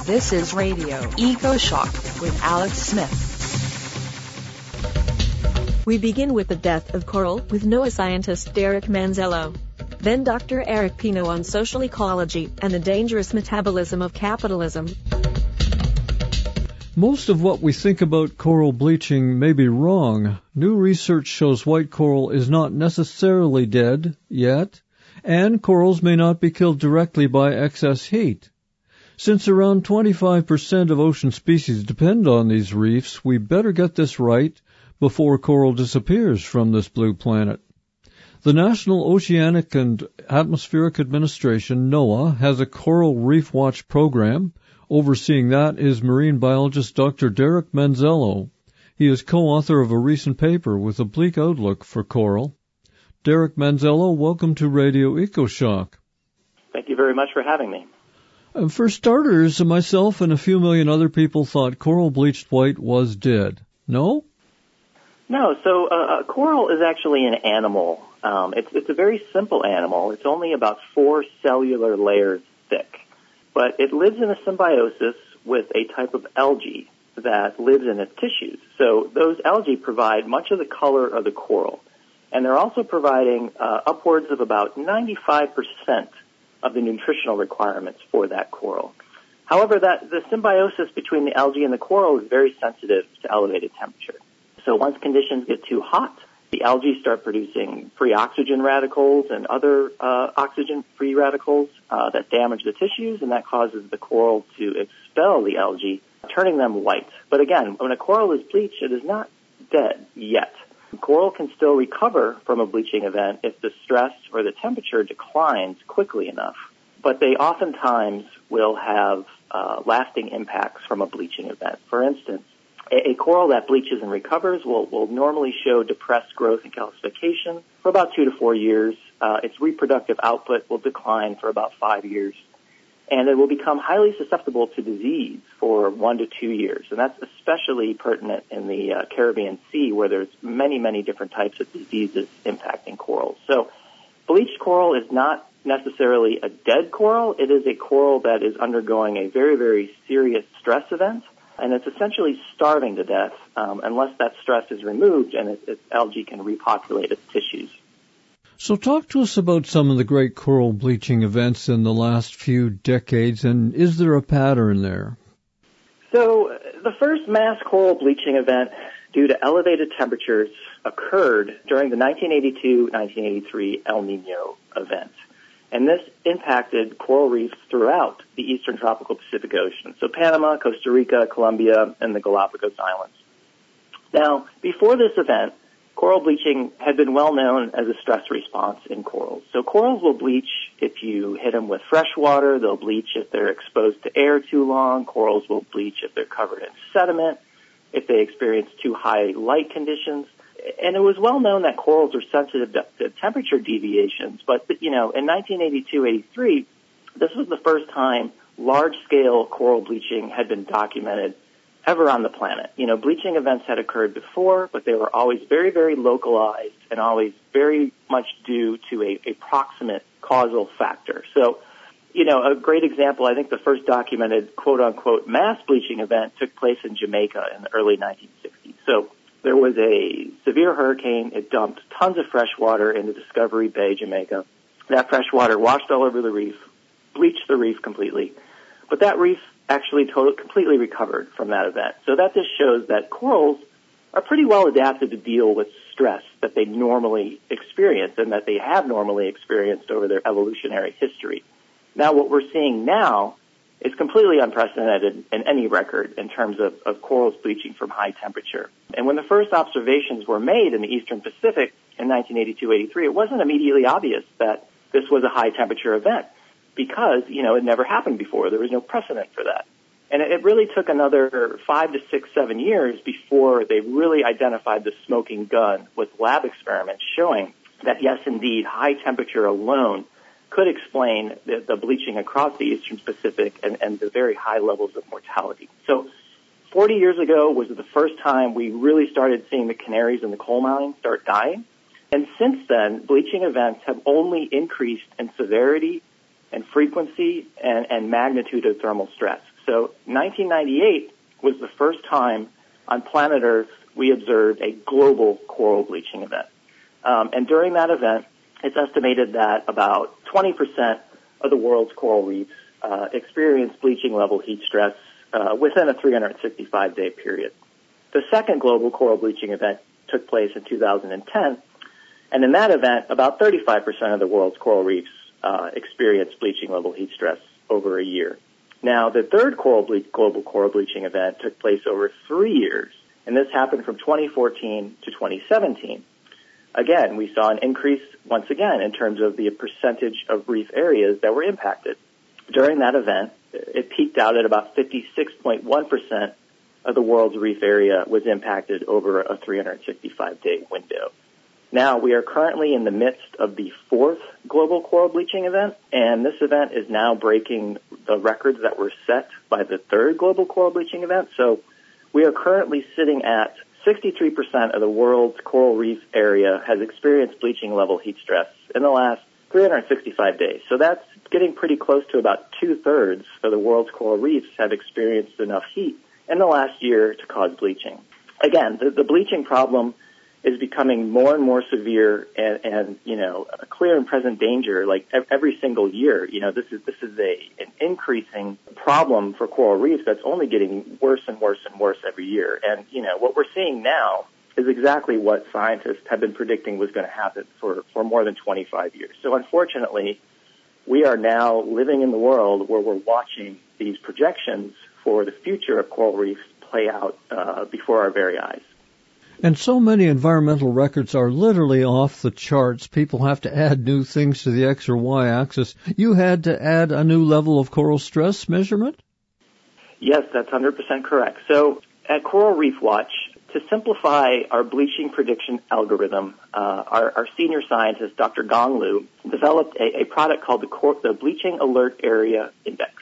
This is Radio Eco-Shock with Alex Smith. We begin with the death of coral with NOAA scientist Derek Manzello. Then Dr. Eric Pino on social ecology and the dangerous metabolism of capitalism. Most of what we think about coral bleaching may be wrong. New research shows white coral is not necessarily dead yet, and corals may not be killed directly by excess heat. Since around 25% of ocean species depend on these reefs, we better get this right before coral disappears from this blue planet. The National Oceanic and Atmospheric Administration, NOAA, has a Coral Reef Watch program. Overseeing that is marine biologist Dr. Derek Manzello. He is co-author of a recent paper with a bleak outlook for coral. Derek Manzello, welcome to Radio Eco-Shock. Thank you very much for having me. For starters, myself and a few million other people thought coral bleached white was dead. No? No, so coral is actually an animal. It's a very simple animal. It's only about 4 cellular layers thick. But it lives in a symbiosis with a type of algae that lives in its tissues. So those algae provide much of the color of the coral. And they're also providing upwards of about 95% of the nutritional requirements for that coral. However, the symbiosis between the algae and the coral is very sensitive to elevated temperature. So once conditions get too hot, the algae start producing free oxygen radicals and other oxygen-free radicals that damage the tissues, and that causes the coral to expel the algae, turning them white. But again, when a coral is bleached, it is not dead yet. Coral can still recover from a bleaching event if the stress or the temperature declines quickly enough. But they oftentimes will have lasting impacts from a bleaching event. For instance, a coral that bleaches and recovers will normally show depressed growth and calcification for about 2 to 4 years. Its reproductive output will decline for about 5 years. And it will become highly susceptible to disease for 1 to 2 years. And that's especially pertinent in the Caribbean Sea, where there's many, many different types of diseases impacting corals. So bleached coral is not necessarily a dead coral. It is a coral that is undergoing a very, very serious stress event. And it's essentially starving to death unless that stress is removed and its algae can repopulate its tissues. So talk to us about some of the great coral bleaching events in the last few decades, and is there a pattern there? So the first mass coral bleaching event due to elevated temperatures occurred during the 1982-1983 El Nino event. And this impacted coral reefs throughout the eastern tropical Pacific Ocean. So Panama, Costa Rica, Colombia, and the Galapagos Islands. Now, before this event, coral bleaching had been well known as a stress response in corals. So corals will bleach if you hit them with fresh water. They'll bleach if they're exposed to air too long. Corals will bleach if they're covered in sediment, if they experience too high light conditions. And it was well known that corals are sensitive to temperature deviations. But, in 1982-83, this was the first time large-scale coral bleaching had been documented ever on the planet. Bleaching events had occurred before, but they were always very, very localized and always very much due to a proximate causal factor. So, a great example, I think the first documented quote-unquote mass bleaching event took place in Jamaica in the early 1960s. So there was a severe hurricane. It dumped tons of fresh water into Discovery Bay, Jamaica. That fresh water washed all over the reef, bleached the reef completely. But that reef actually completely recovered from that event. So that just shows that corals are pretty well adapted to deal with stress that they normally experience and that they have normally experienced over their evolutionary history. Now, what we're seeing now is completely unprecedented in any record in terms of corals bleaching from high temperature. And when the first observations were made in the Eastern Pacific in 1982-83, it wasn't immediately obvious that this was a high temperature event because, it never happened before. There was no precedent for that. And it really took another 5 to 6, 7 years before they really identified the smoking gun with lab experiments showing that, yes, indeed, high temperature alone could explain the bleaching across the Eastern Pacific and the very high levels of mortality. So 40 years ago was the first time we really started seeing the canaries in the coal mine start dying. And since then, bleaching events have only increased in severity and frequency and magnitude of thermal stress. So 1998 was the first time on planet Earth we observed a global coral bleaching event. And during that event, it's estimated that about 20% of the world's coral reefs experienced bleaching level heat stress within a 365-day period. The second global coral bleaching event took place in 2010, and in that event, about 35% of the world's coral reefs experienced bleaching level heat stress over a year. Now, the third global coral bleaching event took place over 3 years, and this happened from 2014 to 2017. Again, we saw an increase once again in terms of the percentage of reef areas that were impacted. During that event, it peaked out at about 56.1% of the world's reef area was impacted over a 365-day window. Now, we are currently in the midst of the fourth global coral bleaching event, and this event is now breaking the records that were set by the third global coral bleaching event. So we are currently sitting at 63% of the world's coral reef area has experienced bleaching level heat stress in the last 365 days. So that's getting pretty close to about 2/3 of the world's coral reefs have experienced enough heat in the last year to cause bleaching. Again, the bleaching problem is becoming more and more severe and a clear and present danger like every single year. This is an increasing problem for coral reefs that's only getting worse and worse and worse every year. And, what we're seeing now is exactly what scientists have been predicting was going to happen for more than 25 years. So unfortunately, we are now living in the world where we're watching these projections for the future of coral reefs play out before our very eyes. And so many environmental records are literally off the charts. People have to add new things to the X or Y axis. You had to add a new level of coral stress measurement? Yes, that's 100% correct. So at Coral Reef Watch, to simplify our bleaching prediction algorithm, our senior scientist, Dr. Gong Lu, developed a product called the Bleaching Alert Area Index.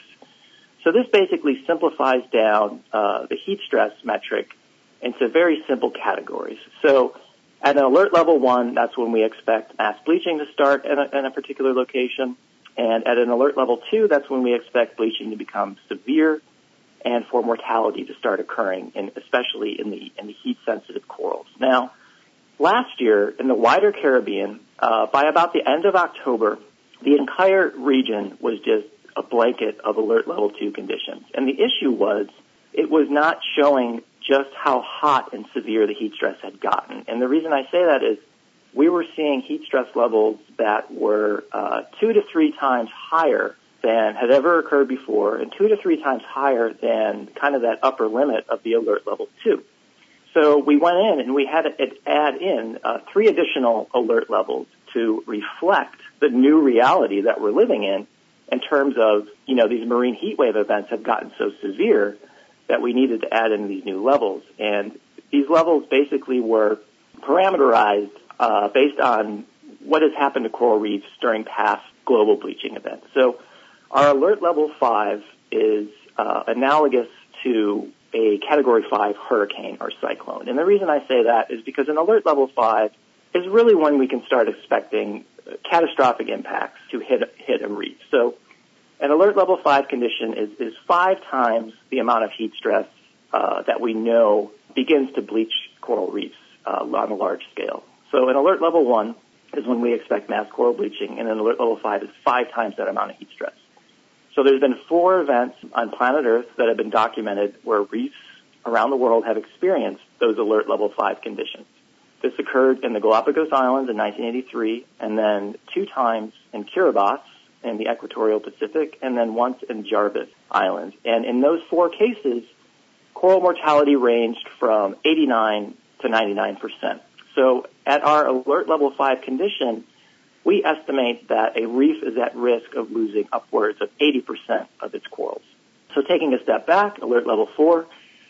So this basically simplifies down the heat stress metric into very simple categories. So at an alert level 1, that's when we expect mass bleaching to start in a particular location. And at an alert level 2, that's when we expect bleaching to become severe and for mortality to start occurring, especially in the heat-sensitive corals. Now, last year in the wider Caribbean, by about the end of October, the entire region was just a blanket of alert level 2 conditions. And the issue was it was not showing just how hot and severe the heat stress had gotten. And the reason I say that is we were seeing heat stress levels that were 2 to 3 times higher than had ever occurred before and 2 to 3 times higher than kind of that upper limit of the alert level 2. So we went in and we had to add in 3 additional alert levels to reflect the new reality that we're living in terms of, these marine heat wave events have gotten so severe that we needed to add in these new levels. And these levels basically were parameterized based on what has happened to coral reefs during past global bleaching events. So our alert level 5 is analogous to a category 5 hurricane or cyclone. And the reason I say that is because an alert level 5 is really when we can start expecting catastrophic impacts to hit a reef. So an alert level 5 condition is 5 times the amount of heat stress that we know begins to bleach coral reefs on a large scale. So an alert level 1 is when we expect mass coral bleaching, and an alert level 5 is 5 times that amount of heat stress. So there's been 4 events on planet Earth that have been documented where reefs around the world have experienced those alert level 5 conditions. This occurred in the Galapagos Islands in 1983, and then 2 times in Kiribati in the equatorial Pacific, and then once in Jarvis Island. And in those 4 cases, coral mortality ranged from 89 to 99%. So at our alert level 5 condition, we estimate that a reef is at risk of losing upwards of 80% of its corals. So taking a step back, alert level 4,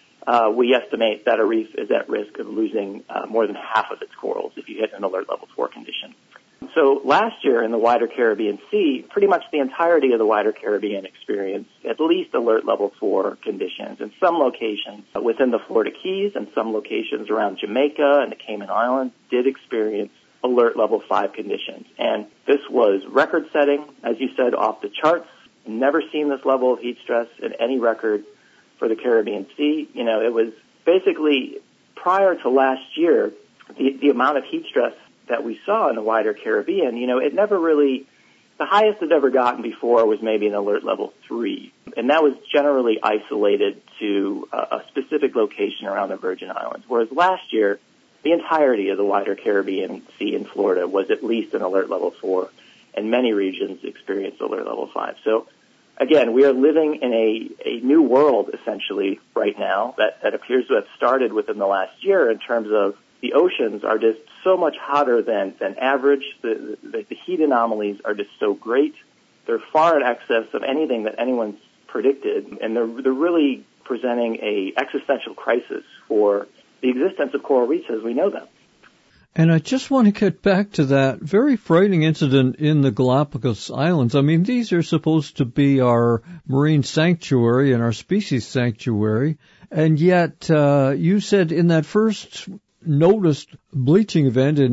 we estimate that a reef is at risk of losing more than half of its corals if you hit an alert level 4 condition. So last year in the wider Caribbean Sea, pretty much the entirety of the wider Caribbean experienced at least alert level 4 conditions. In some locations within the Florida Keys and some locations around Jamaica and the Cayman Islands did experience alert level 5 conditions. And this was record-setting, as you said, off the charts. never seen this level of heat stress in any record for the Caribbean Sea. It was basically prior to last year, the amount of heat stress that we saw in the wider Caribbean, it never really, the highest it ever gotten before was maybe an alert level 3. And that was generally isolated to a specific location around the Virgin Islands. Whereas last year, the entirety of the wider Caribbean Sea in Florida was at least an alert level 4, and many regions experienced alert level 5. So again, we are living in a new world, essentially, right now that appears to have started within the last year in terms of the oceans are just so much hotter than average. The heat anomalies are just so great. They're far in excess of anything that anyone's predicted, and they're really presenting a existential crisis for the existence of coral reefs as we know them. And I just want to get back to that very frightening incident in the Galapagos Islands. I mean, these are supposed to be our marine sanctuary and our species sanctuary, and yet you said in that first noticed bleaching event in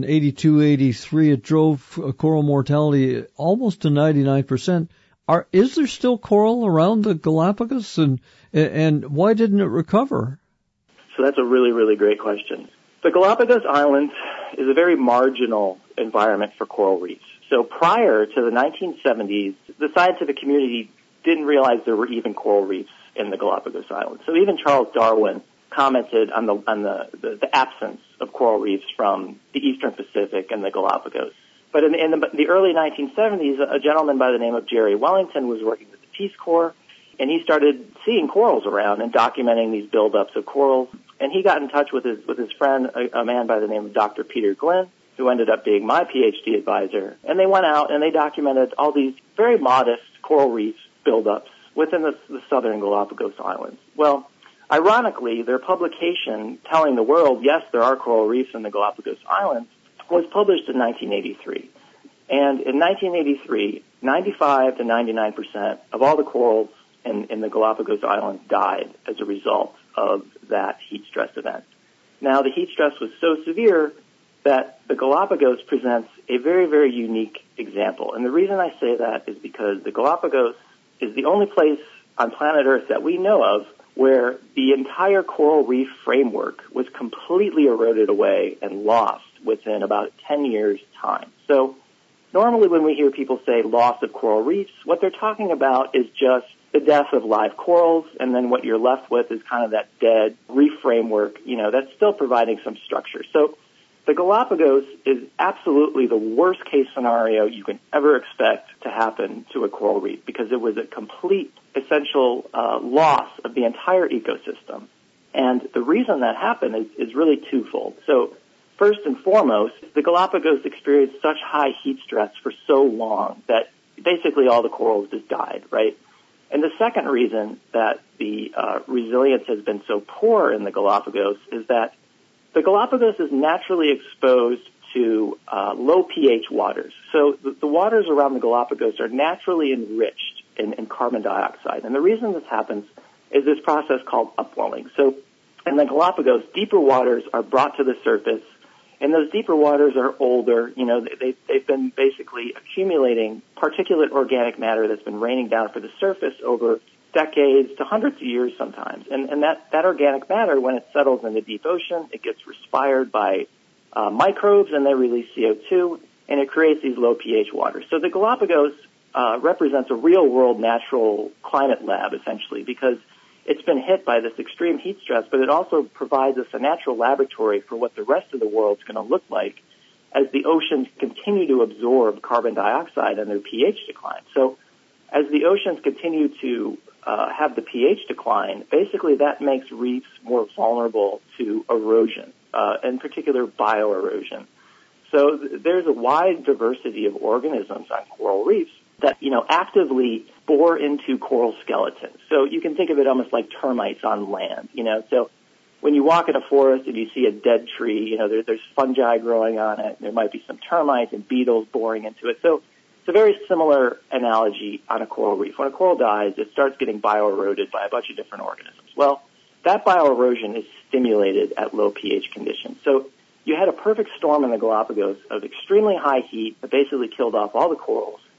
82-83, it drove coral mortality almost to 99%. Is there still coral around the Galapagos, and why didn't it recover? So that's a really, really great question. The Galapagos Islands is a very marginal environment for coral reefs. So prior to the 1970s, the scientific community didn't realize there were even coral reefs in the Galapagos Islands. So even Charles Darwin commented on the absence of coral reefs from the Eastern Pacific and the Galapagos. But in the early 1970s, a gentleman by the name of Jerry Wellington was working with the Peace Corps, and he started seeing corals around and documenting these buildups of corals. And he got in touch with his friend, a man by the name of Dr. Peter Glynn, who ended up being my PhD advisor. And they went out and they documented all these very modest coral reef buildups within the southern Galapagos Islands. Well, ironically, their publication telling the world, yes, there are coral reefs in the Galapagos Islands, was published in 1983. And in 1983, 95 to 99% of all the corals in the Galapagos Islands died as a result of that heat stress event. Now, the heat stress was so severe that the Galapagos presents a very, very unique example. And the reason I say that is because the Galapagos is the only place on planet Earth that we know of where the entire coral reef framework was completely eroded away and lost within about 10 years' time. So normally when we hear people say loss of coral reefs, what they're talking about is just the death of live corals, and then what you're left with is kind of that dead reef framework, that's still providing some structure. So the Galapagos is absolutely the worst case scenario you can ever expect to happen to a coral reef because it was a complete essential loss of the entire ecosystem. And the reason that happened is really twofold. So first and foremost, the Galapagos experienced such high heat stress for so long that basically all the corals just died, right? And the second reason that the resilience has been so poor in the Galapagos is that the Galapagos is naturally exposed to low pH waters. So the waters around the Galapagos are naturally enriched in carbon dioxide. And the reason this happens is this process called upwelling. So in the Galapagos, deeper waters are brought to the surface, and those deeper waters are older. They've been basically accumulating particulate organic matter that's been raining down for the surface over decades to hundreds of years sometimes. And that organic matter, when it settles in the deep ocean, it gets respired by microbes, and they release CO2, and it creates these low pH waters. So the Galapagos represents a real-world natural climate lab, essentially, because it's been hit by this extreme heat stress, but it also provides us a natural laboratory for what the rest of the world's going to look like as the oceans continue to absorb carbon dioxide and their pH decline. So as the oceans continue to have the pH decline, basically that makes reefs more vulnerable to erosion, in particular bioerosion. So there's a wide diversity of organisms on coral reefs that, actively bore into coral skeletons. So you can think of it almost like termites on land, So when you walk in a forest and you see a dead tree, there's fungi growing on it. There might be some termites and beetles boring into it. So it's a very similar analogy on a coral reef. When a coral dies, it starts getting bioeroded by a bunch of different organisms. Well, that bioerosion is stimulated at low pH conditions. So you had a perfect storm in the Galapagos of extremely high heat that basically killed off all the corals.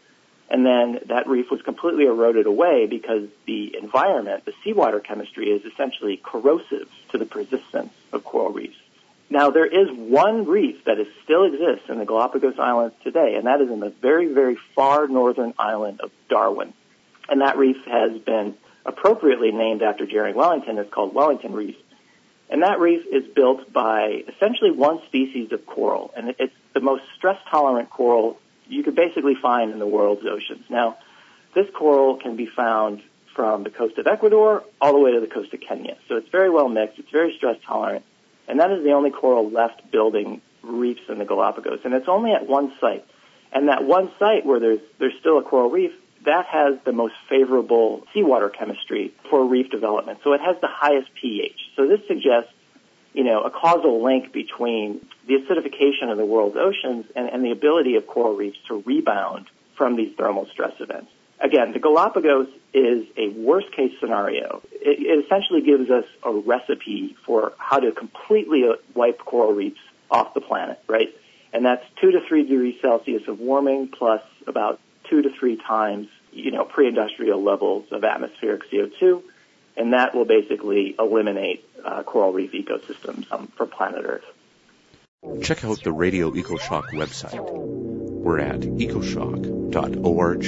And then that reef was completely eroded away because the environment, the seawater chemistry, is essentially corrosive to the persistence of coral reefs. Now, there is one reef that still exists in the Galapagos Islands today, and that is in the very, very far northern island of Darwin. And that reef has been appropriately named after Jerry Wellington. It's called Wellington Reef. And that reef is built by essentially one species of coral, and it's the most stress-tolerant coral you could basically find in the world's oceans. Now, this coral can be found from the coast of Ecuador all the way to the coast of Kenya. So it's very well mixed, it's very stress-tolerant, and that is the only coral left building reefs in the Galapagos. And it's only at one site. And that one site where there's still a coral reef, that has the most favorable seawater chemistry for reef development. So it has the highest pH. So this suggests, a causal link between the acidification of the world's oceans and the ability of coral reefs to rebound from these thermal stress events. Again, the Galapagos is a worst-case scenario. It essentially gives us a recipe for how to completely wipe coral reefs off the planet, right? And that's 2 to 3 degrees Celsius of warming plus about 2 to 3 times, pre-industrial levels of atmospheric CO2, and that will basically eliminate coral reef ecosystems for planet Earth. Check out the Radio EcoShock website. We're at ecoshock.org.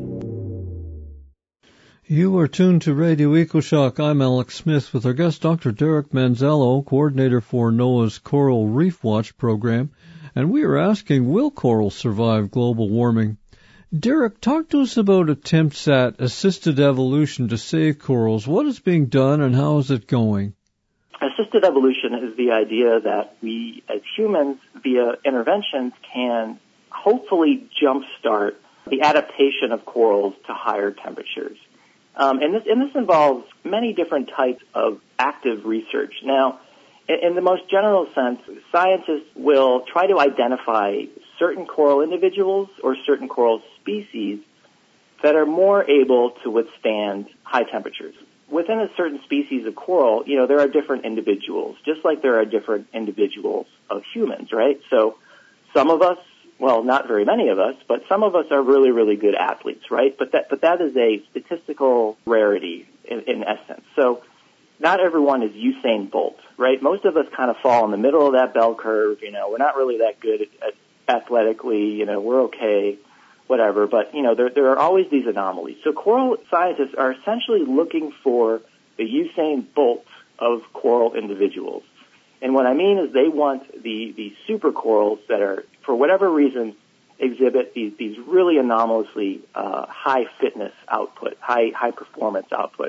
You are tuned to Radio EcoShock. I'm Alex Smith with our guest, Dr. Derek Manzello, coordinator for NOAA's Coral Reef Watch program, and we are asking, will corals survive global warming? Derek, talk to us about attempts at assisted evolution to save corals. What is being done and how is it going? Assisted evolution is the idea that we, as humans, via interventions, can hopefully jumpstart the adaptation of corals to higher temperatures. And this involves many different types of active research. Now, in the most general sense, scientists will try to identify certain coral individuals or certain coral species that are more able to withstand high temperatures. Within a certain species of coral, there are different individuals, just like there are different individuals of humans, right? So some of us, well, not very many of us, but some of us are really, really good athletes, right? But that is a statistical rarity in essence. So not everyone is Usain Bolt, right? Most of us kind of fall in the middle of that bell curve. We're not really that good at athletically, we're okay, whatever. But, there are always these anomalies. So coral scientists are essentially looking for the Usain Bolt of coral individuals. And what I mean is they want the super corals that are, for whatever reason, exhibit these really anomalously high fitness output, high performance output.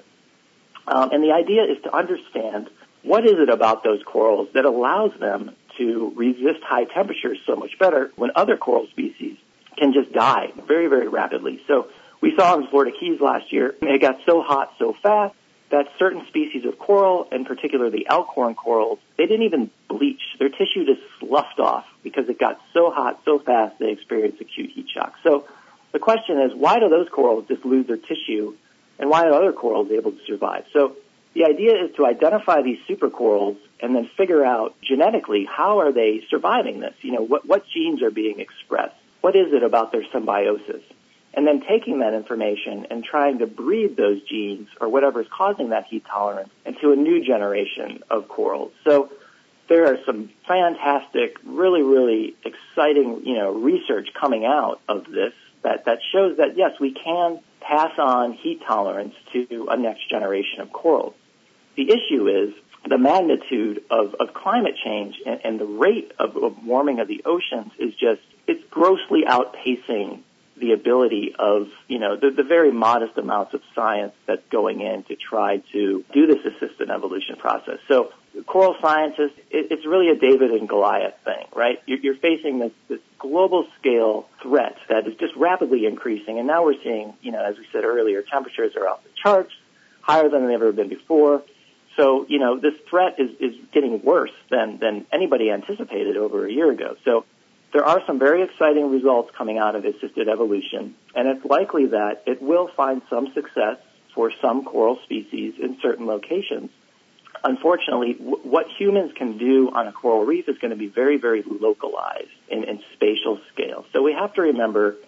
And the idea is to understand what is it about those corals that allows them to resist high temperatures so much better when other coral species can just die very, very rapidly. So we saw in Florida Keys last year, it got so hot so fast that certain species of coral, in particular the elkhorn corals, they didn't even bleach. Their tissue just sloughed off because it got so hot so fast they experienced acute heat shock. So the question is, why do those corals just lose their tissue, and why are other corals able to survive? So the idea is to identify these supercorals and then figure out genetically how are they surviving this? What genes are being expressed? What is it about their symbiosis? And then taking that information and trying to breed those genes or whatever is causing that heat tolerance into a new generation of corals. So there are some fantastic, really, really exciting, research coming out of this that shows that, yes, we can pass on heat tolerance to a next generation of corals. The issue is the magnitude of climate change and the rate of warming of the oceans is it's grossly outpacing the ability of, the very modest amounts of science that's going in to try to do this assisted evolution process. So coral scientists, it's really a David and Goliath thing, right? You're facing this global scale threat that is just rapidly increasing. And now we're seeing, as we said earlier, temperatures are off the charts, higher than they've ever been before. So, this threat is getting worse than anybody anticipated over a year ago. So there are some very exciting results coming out of assisted evolution, and it's likely that it will find some success for some coral species in certain locations. Unfortunately, what humans can do on a coral reef is going to be very, very localized in spatial scale. So we have to remember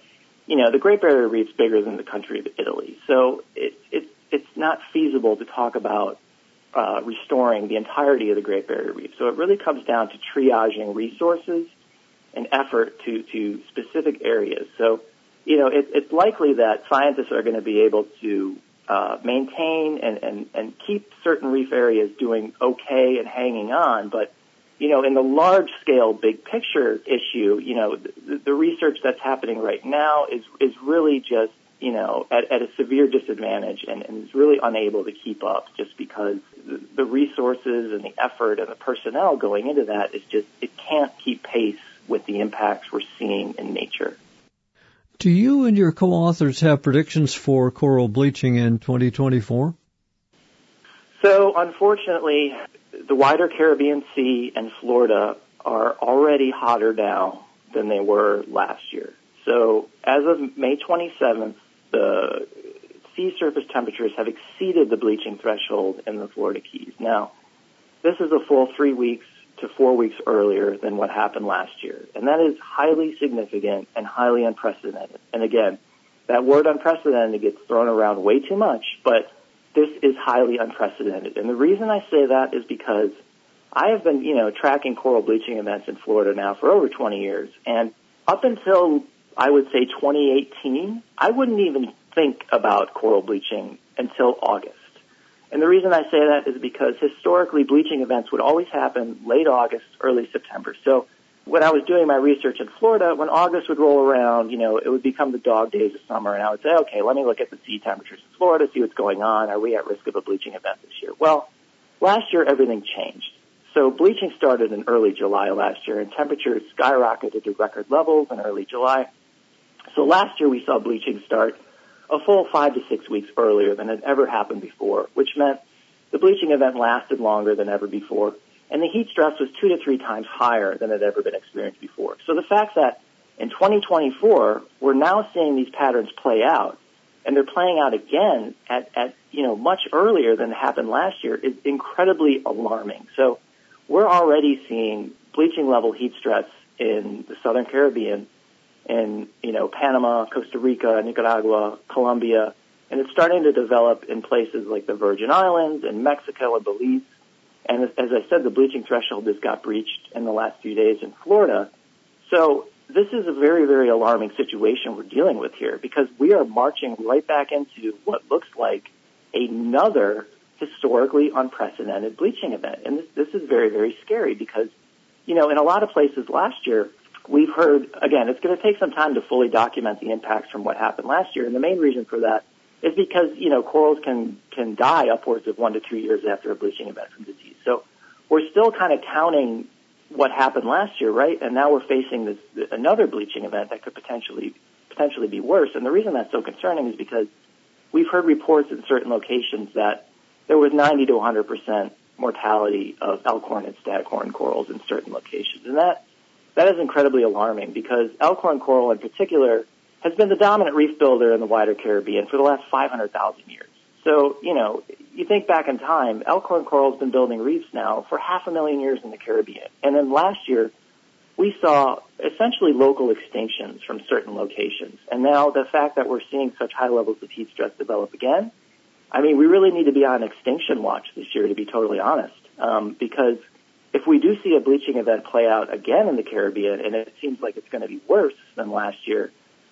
the Great Barrier Reef's bigger than the country of Italy. So it's not feasible to talk about restoring the entirety of the Great Barrier Reef. So it really comes down to triaging resources and effort to specific areas. So, it's likely that scientists are going to be able to maintain and keep certain reef areas doing okay and hanging on, but in the large-scale, big-picture issue, the research that's happening right now is really just, at a severe disadvantage and is really unable to keep up just because the resources and the effort and the personnel going into that is just, it can't keep pace with the impacts we're seeing in nature. Do you and your co-authors have predictions for coral bleaching in 2024? So, unfortunately, the wider Caribbean Sea and Florida are already hotter now than they were last year. So, as of May 27th, the sea surface temperatures have exceeded the bleaching threshold in the Florida Keys. Now, this is a full 3 weeks to 4 weeks earlier than what happened last year. And that is highly significant and highly unprecedented. And again, that word unprecedented gets thrown around way too much, but this is highly unprecedented. And the reason I say that is because I have been, tracking coral bleaching events in Florida now for over 20 years. And up until, I would say, 2018, I wouldn't even think about coral bleaching until August. And the reason I say that is because historically bleaching events would always happen late August, early September. So when I was doing my research in Florida, when August would roll around, it would become the dog days of summer, and I would say, okay, let me look at the sea temperatures in Florida, see what's going on. Are we at risk of a bleaching event this year? Well, last year everything changed. So bleaching started in early July last year, and temperatures skyrocketed to record levels in early July. So last year we saw bleaching start a full 5 to 6 weeks earlier than had ever happened before, which meant the bleaching event lasted longer than ever before, and the heat stress was 2 to 3 times higher than had ever been experienced before. So the fact that in 2024 we're now seeing these patterns play out, and they're playing out again at much earlier than happened last year is incredibly alarming. So we're already seeing bleaching level heat stress in the Southern Caribbean, in, Panama, Costa Rica, Nicaragua, Colombia, and it's starting to develop in places like the Virgin Islands and Mexico and Belize. And as I said, the bleaching threshold just got breached in the last few days in Florida. So this is a very, very alarming situation we're dealing with here because we are marching right back into what looks like another historically unprecedented bleaching event. And this is very, very scary because, in a lot of places last year, we've heard, again, it's going to take some time to fully document the impacts from what happened last year. And the main reason for that is because, corals can die upwards of 1 to 2 years after a bleaching event from disease. So we're still kind of counting what happened last year, right? And now we're facing another bleaching event that could potentially be worse. And the reason that's so concerning is because we've heard reports in certain locations that there was 90 to 100% mortality of elkhorn and staghorn corals in certain locations. And that is incredibly alarming because elkhorn coral in particular has been the dominant reef builder in the wider Caribbean for the last 500,000 years. So, you think back in time, elkhorn coral has been building reefs now for 500,000 years in the Caribbean. And then last year, we saw essentially local extinctions from certain locations. And now the fact that we're seeing such high levels of heat stress develop again, we really need to be on extinction watch this year, to be totally honest, because if we do see a bleaching event play out again in the Caribbean, and it seems like it's going to be worse than last year,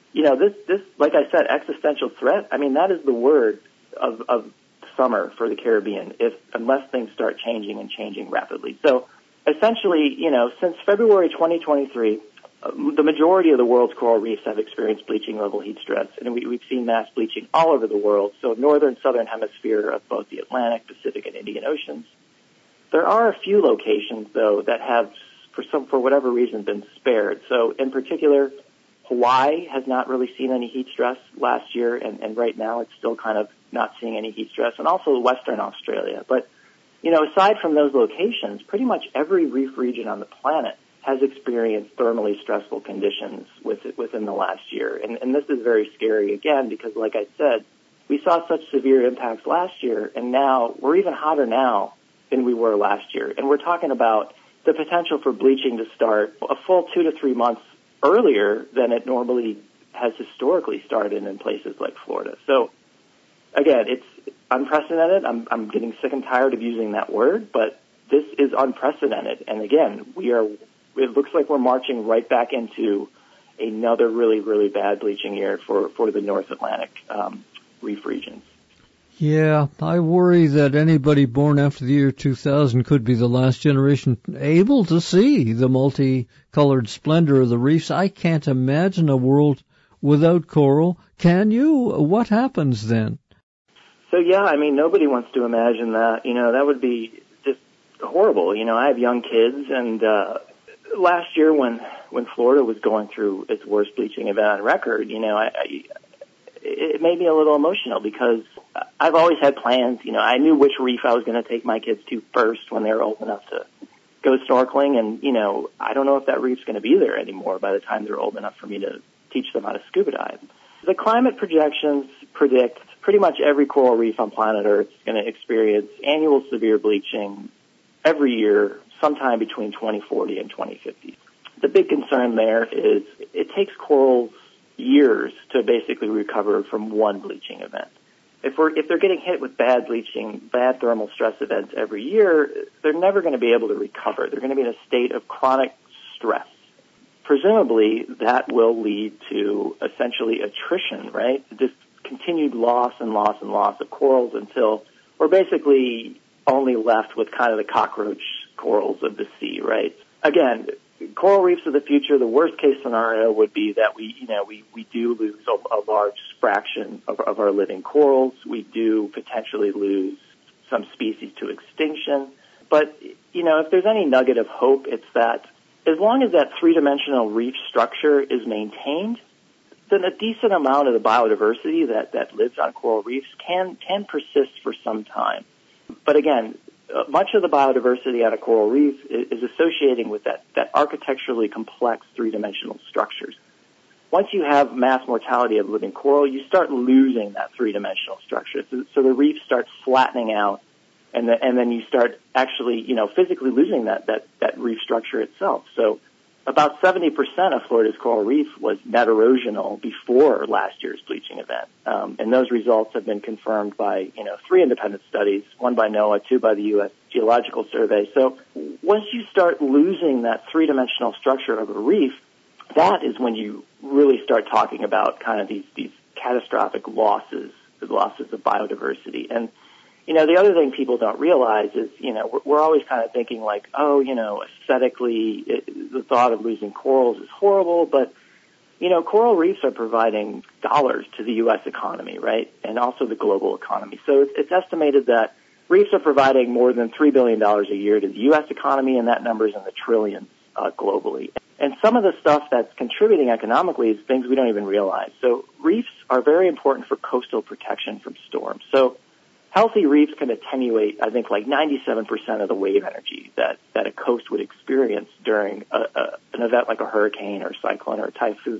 this, like I said, existential threat, that is the word of summer for the Caribbean, unless things start changing and changing rapidly. So essentially, since February 2023, the majority of the world's coral reefs have experienced bleaching level heat stress, and we've seen mass bleaching all over the world, so northern, southern hemisphere of both the Atlantic, Pacific, and Indian Oceans. There are a few locations, though, that have, for whatever reason, been spared. So, in particular, Hawaii has not really seen any heat stress last year, and right now it's still kind of not seeing any heat stress, and also Western Australia. But, aside from those locations, pretty much every reef region on the planet has experienced thermally stressful conditions within the last year. And this is very scary, again, because, like I said, we saw such severe impacts last year, and now we're even hotter now than we were last year. And we're talking about the potential for bleaching to start a full 2 to 3 months earlier than it normally has historically started in places like Florida. So, again, it's unprecedented. I'm getting sick and tired of using that word, but this is unprecedented. And again, it looks like we're marching right back into another really, really bad bleaching year for the North Atlantic reef regions. Yeah, I worry that anybody born after the year 2000 could be the last generation able to see the multicolored splendor of the reefs. I can't imagine a world without coral. Can you? What happens then? So, yeah, I mean, nobody wants to imagine that. That would be just horrible. I have young kids, and last year when Florida was going through its worst bleaching event on record, it made me a little emotional because I've always had plans. I knew which reef I was going to take my kids to first when they were old enough to go snorkeling, and, I don't know if that reef's going to be there anymore by the time they're old enough for me to teach them how to scuba dive. The climate projections predict pretty much every coral reef on planet Earth is going to experience annual severe bleaching every year, sometime between 2040 and 2050. The big concern there is it takes corals years to basically recover from one bleaching event. If they're getting hit with bad bleaching, bad thermal stress events every year, they're never going to be able to recover. They're going to be in a state of chronic stress. Presumably, that will lead to essentially attrition, right? Just continued loss and loss and loss of corals until we're basically only left with kind of the cockroach corals of the sea, right? Again, coral reefs of the future, the worst case scenario would be that we do lose a large fraction of our living corals. We do potentially lose some species to extinction. But, if there's any nugget of hope, it's that as long as that three-dimensional reef structure is maintained, then a decent amount of the biodiversity that lives on coral reefs can persist for some time. But again, much of the biodiversity on a coral reef is associating with that architecturally complex three-dimensional structures. Once you have mass mortality of living coral, you start losing that three-dimensional structure. So the reef starts flattening out, and then you start actually, physically losing that reef structure itself. So about 70% of Florida's coral reef was net erosional before last year's bleaching event. And those results have been confirmed by, 3 independent studies, 1 by NOAA, 2 by the U.S. Geological Survey. So once you start losing that three-dimensional structure of a reef, that is when you really start talking about kind of these catastrophic losses, the losses of biodiversity. And, the other thing people don't realize is, we're always kind of thinking like, aesthetically, the thought of losing corals is horrible, but, coral reefs are providing dollars to the U.S. economy, right, and also the global economy. So it's estimated that reefs are providing more than $3 billion a year to the U.S. economy, and that number is in the trillions globally. And some of the stuff that's contributing economically is things we don't even realize. So reefs are very important for coastal protection from storms. So healthy reefs can attenuate, I think, like 97% of the wave energy that a coast would experience during an event like a hurricane or a cyclone or a typhoon.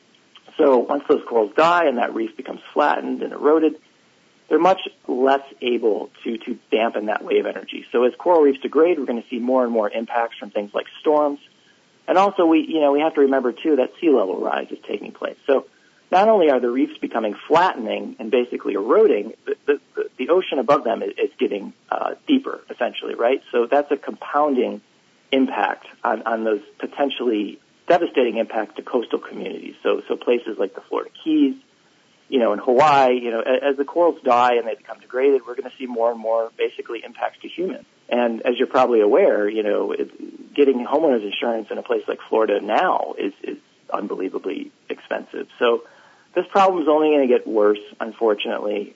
So once those corals die and that reef becomes flattened and eroded, they're much less able to dampen that wave energy. So as coral reefs degrade, we're going to see more and more impacts from things like storms. And also we have to remember too that sea level rise is taking place. So not only are the reefs becoming flattening and basically eroding, the ocean above them is getting deeper, essentially, right? So that's a compounding impact on those potentially devastating impacts to coastal communities. So places like the Florida Keys, in Hawaii, as the corals die and they become degraded, we're going to see more and more basically impacts to humans. And as you're probably aware, getting homeowners insurance in a place like Florida now is unbelievably expensive. So this problem is only going to get worse, unfortunately.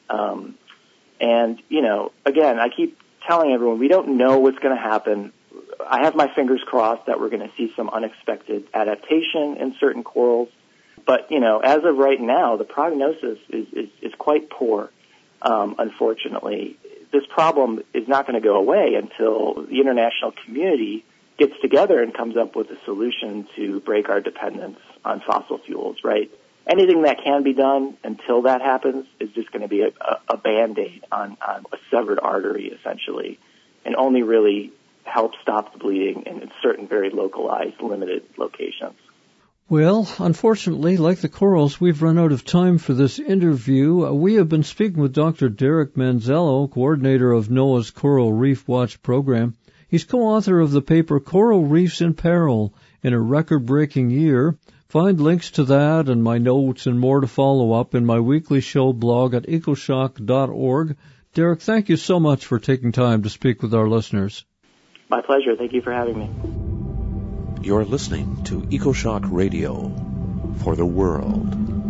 And, again, I keep telling everyone we don't know what's going to happen. I have my fingers crossed that we're going to see some unexpected adaptation in certain corals. But, as of right now, the prognosis is quite poor, unfortunately. This problem is not going to go away until the international community gets together and comes up with a solution to break our dependence on fossil fuels, right? Anything that can be done until that happens is just going to be a Band-Aid on a severed artery, essentially, and only really help stop the bleeding in certain very localized, limited locations. Well, unfortunately, like the corals, we've run out of time for this interview. We have been speaking with Dr. Derek Manzello, coordinator of NOAA's Coral Reef Watch program. He's co-author of the paper Coral Reefs in Peril in a Record-Breaking Year. Find links to that and my notes and more to follow up in my weekly show blog at ecoshock.org. Derek, thank you so much for taking time to speak with our listeners. My pleasure. Thank you for having me. You're listening to EcoShock Radio for the world.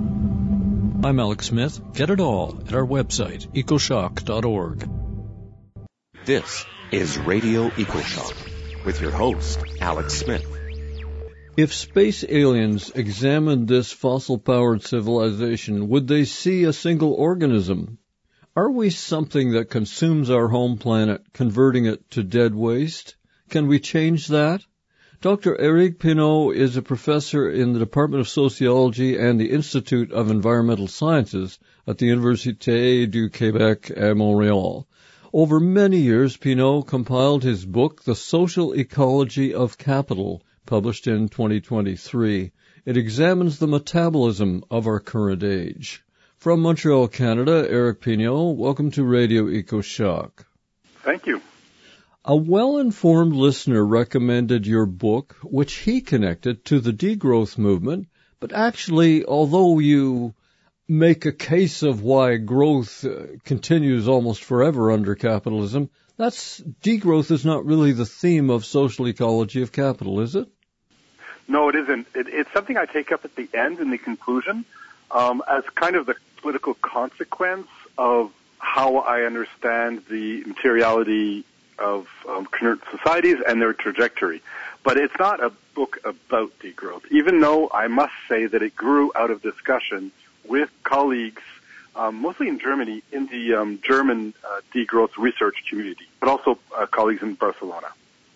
I'm Alex Smith. Get it all at our website, ecoshock.org. This is Radio EcoShock with your host, Alex Smith. If space aliens examined this fossil-powered civilization, would they see a single organism? Are we something that consumes our home planet, converting it to dead waste? Can we change that? Dr. Eric Pinault is a professor in the Department of Sociology and the Institute of Environmental Sciences at the Université du Québec à Montréal. Over many years, Pinault compiled his book, The Social Ecology of Capital, published in 2023. It examines the metabolism of our current age. From Montreal, Canada, Eric Pinault, welcome to Radio EcoShock. Thank you. A well-informed listener recommended your book, which he connected to the degrowth movement, but actually, although you make a case of why growth continues almost forever under capitalism, degrowth is not really the theme of Social Ecology of Capital, is it? No, it isn't. It's something I take up at the end in the conclusion as kind of the political consequence of how I understand the materiality of current societies and their trajectory. But it's not a book about degrowth, even though I must say that it grew out of discussion with colleagues, mostly in Germany, in the German degrowth research community, but also colleagues in Barcelona.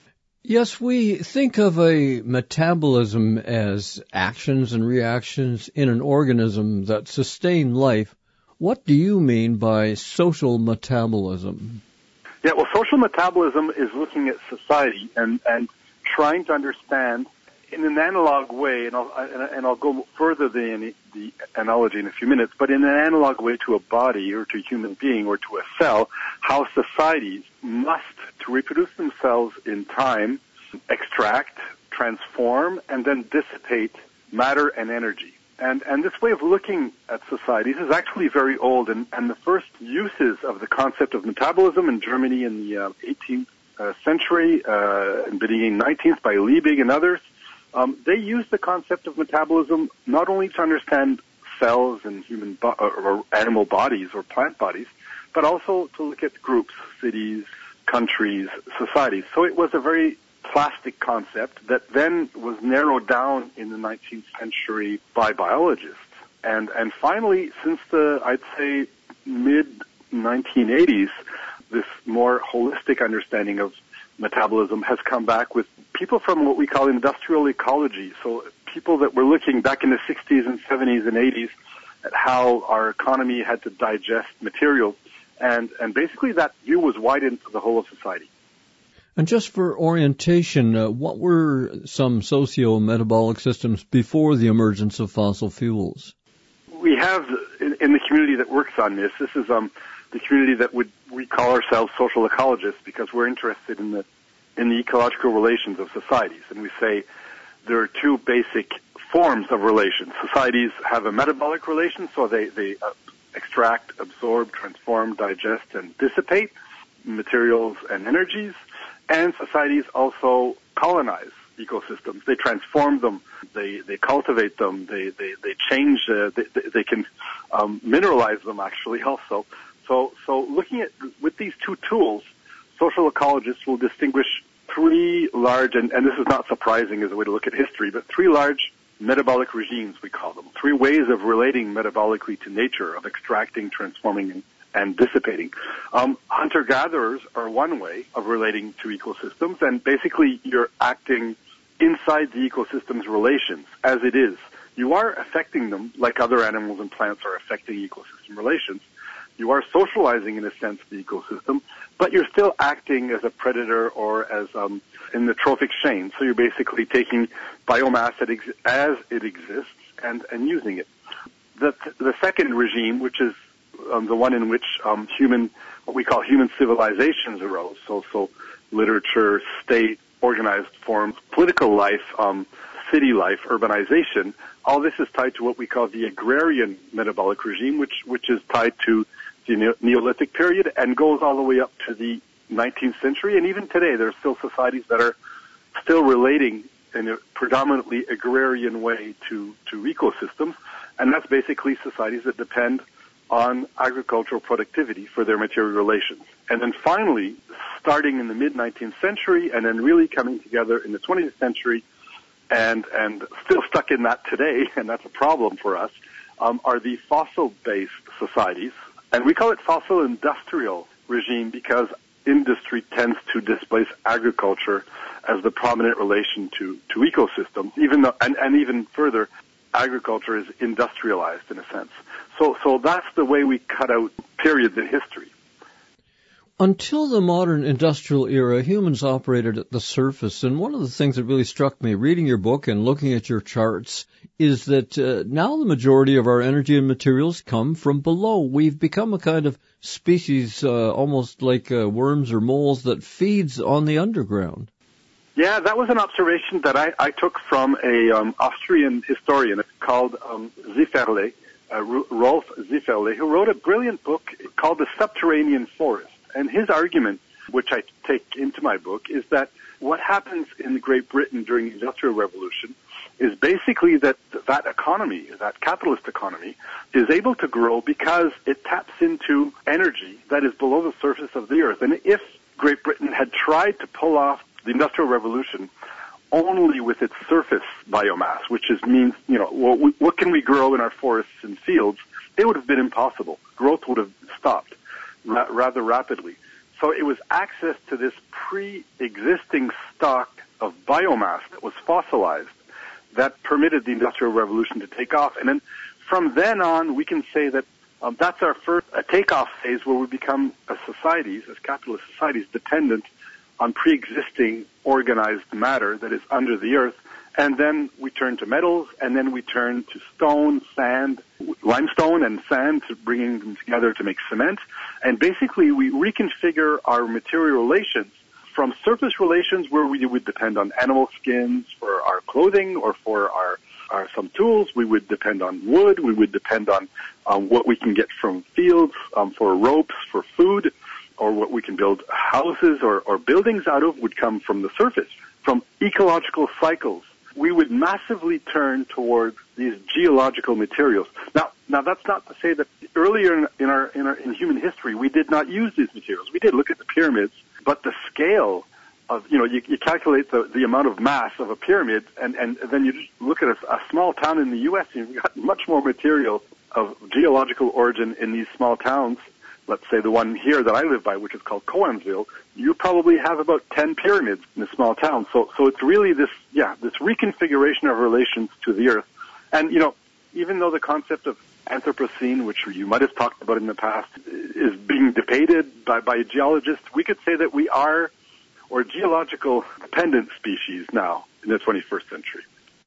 Yes, we think of a metabolism as actions and reactions in an organism that sustain life. What do you mean by social metabolism? Yeah, well, social metabolism is looking at society and trying to understand in an analog way, and I'll go further than the analogy in a few minutes, but in an analog way to a body or to a human being or to a cell, how societies must, to reproduce themselves in time, extract, transform, and then dissipate matter and energy. And this way of looking at societies is actually very old, and the first uses of the concept of metabolism in Germany in the 18th century, and beginning 19th by Liebig and others, they used the concept of metabolism not only to understand cells and human or animal bodies or plant bodies, but also to look at groups, cities, countries, societies. So it was a very plastic concept that then was narrowed down in the 19th century by biologists. And finally, since the, I'd say, mid-1980s, this more holistic understanding of metabolism has come back with people from what we call industrial ecology. So people that were looking back in the 60s and 70s and 80s at how our economy had to digest materials. And basically that view was widened to the whole of society. And just for orientation, what were some socio-metabolic systems before the emergence of fossil fuels? We have, in the community that works on this is the community that we call ourselves social ecologists because we're interested in the ecological relations of societies. And we say there are two basic forms of relations. Societies have a metabolic relation, so they extract, absorb, transform, digest, and dissipate materials and energies. And societies also colonize ecosystems. They transform them. They cultivate them. They change. They can mineralize them actually also. So looking at with these two tools, social ecologists will distinguish three large, and this is not surprising as a way to look at history, but three large metabolic regimes, we call them. Three ways of relating metabolically to nature, of extracting, transforming, and dissipating. Hunter-gatherers are one way of relating to ecosystems, and basically you're acting inside the ecosystem's relations as it is. You are affecting them like other animals and plants are affecting ecosystem relations. You are socializing, in a sense, the ecosystem, but you're still acting as a predator or as in the trophic chain. So you're basically taking biomass as it exists and using it. The second regime, which is the one in which what we call human civilizations arose, so literature, state, organized forms, political life, city life, urbanization, all this is tied to what we call the agrarian metabolic regime, which is tied to the Neolithic period and goes all the way up to the 19th century. And even today, there are still societies that are still relating in a predominantly agrarian way to ecosystems, and that's basically societies that depend on agricultural productivity for their material relations. And then finally, starting in the mid-19th century and then really coming together in the 20th century and still stuck in that today, and that's a problem for us, are the fossil-based societies. And we call it fossil industrial regime because industry tends to displace agriculture as the prominent relation to ecosystems, even though, and even further, agriculture is industrialized in a sense. So that's the way we cut out periods in history. Until the modern industrial era, humans operated at the surface, and one of the things that really struck me reading your book and looking at your charts is that now the majority of our energy and materials come from below. We've become a kind of species, almost like worms or moles, that feeds on the underground. Yeah, that was an observation that I took from a Austrian historian called Zifferle, Rolf Zifferle, who wrote a brilliant book called The Subterranean Forest. And his argument, which I take into my book, is that what happens in Great Britain during the Industrial Revolution is basically that economy, that capitalist economy, is able to grow because it taps into energy that is below the surface of the earth. And if Great Britain had tried to pull off the Industrial Revolution only with its surface biomass, which means, what can we grow in our forests and fields, it would have been impossible. Growth would have stopped rather rapidly. So it was access to this pre-existing stock of biomass that was fossilized that permitted the Industrial Revolution to take off. And then from then on, we can say that that's our first takeoff phase where we become, as societies, as capitalist societies, dependent on pre-existing organized matter that is under the earth. And then we turn to metals, and then we turn to stone, sand, limestone and sand, to bringing them together to make cement. And basically, we reconfigure our material relations from surface relations where we would depend on animal skins for our clothing or for our some tools. We would depend on wood. We would depend on what we can get from fields for ropes, for food, or what we can build houses or buildings out of would come from the surface, from ecological cycles. We would massively turn towards these geological materials. Now that's not to say that earlier in human history we did not use these materials. We did look at the pyramids, but the scale of, you calculate the amount of mass of a pyramid, and then you just look at a small town in the U.S. and you've got much more material of geological origin in these small towns. Let's say the one here that I live by, which is called Cowansville, you probably have about 10 pyramids in a small town. So it's really this reconfiguration of relations to the earth. And, even though the concept of Anthropocene, which you might have talked about in the past, is being debated by geologists, we could say that we are, or geological dependent species now in the 21st century.